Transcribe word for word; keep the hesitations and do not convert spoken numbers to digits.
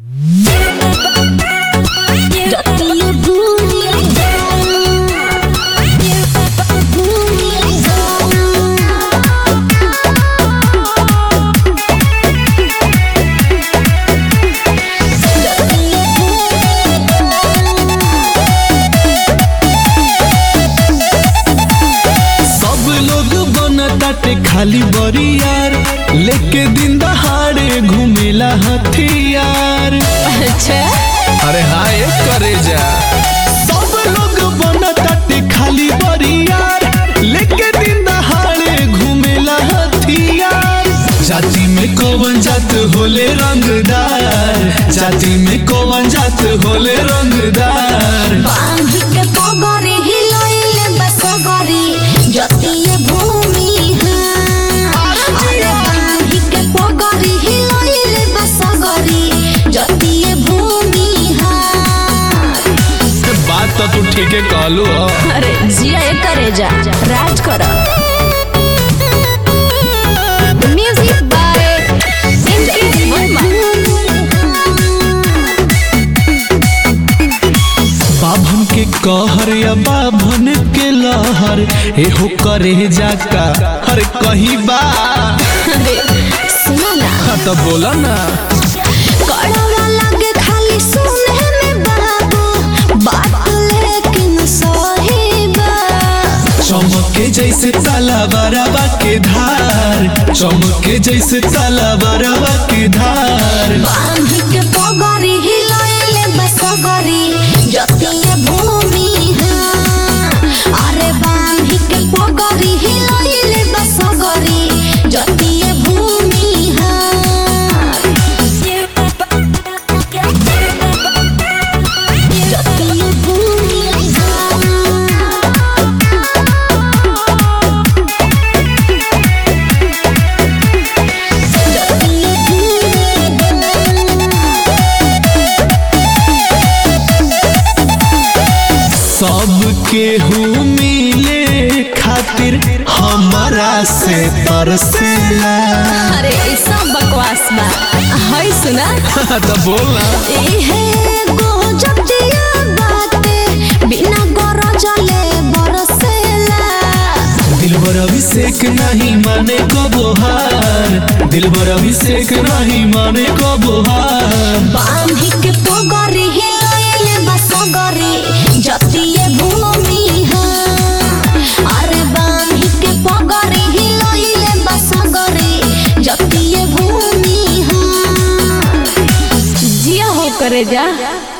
खाली बरियार लेके दिन दहाड़े घूमेला हथियार। अच्छा अरे हाय करे जा सब लोग बनताटे खाली बरियार लेके दिन दहाड़े घूमेला हथियार। जाति में कौन जात होले रंगदार, जाति में कौन जात होले रंगदार। बांध के पगड़ी हिलइले बसगरी जतिये भूमि तो तू ठीक है कहलू। अरे जिया करे जा राज कर। Music by M P Verma. बाभन के कहर या बाभन के लहर एहो करे जाका हर कहीं बा। अरे सुना ना हाँ तो बोला ना। कड़वा लगे खाली सुने में बाबू बात चमके जैसे ताला बराबा के धार, चमके जैसे ताला बराबा के धार। बांध के पगड़ी हिलइले बसगरी जतिये भूमि अरे बांध के पगड़ी हिलइले बसगरी जतिये भूमि जतिये भूमि सबके हूँ मिले खातिर हमारा से तरसेला। अरे ऐसा बकवास बा है सुना। तो बोलना एहे गो जब दिया बाते बिना गरजले बरसेला। दिलबर अभिषेक नहीं माने को बोहार, दिलबर अभिषेक नहीं माने को बोहार। बांध के पगड़ी हिलइले बसगरी जतिये भूमि अरे बांध के पगड़ी हिलइले बसगरी जतिये भूमि जिया हो करे जा।